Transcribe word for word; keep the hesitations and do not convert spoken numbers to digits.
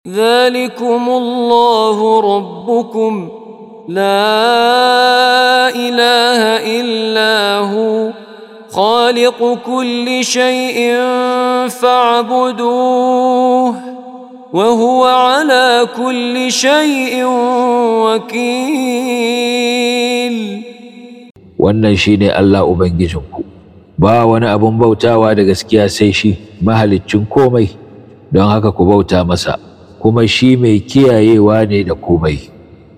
ذلكم الله ربكم لا إله إلا هو خالق كل شيء فاعبدوه وهو على كل شيء وكيل. wannan shine Allah ubangijinku, ba wani abun bautawa da gaskiya sai shi, mahaliccin komai, don haka ku bauta masa, kuma shi mai kiyayewa ne da komai.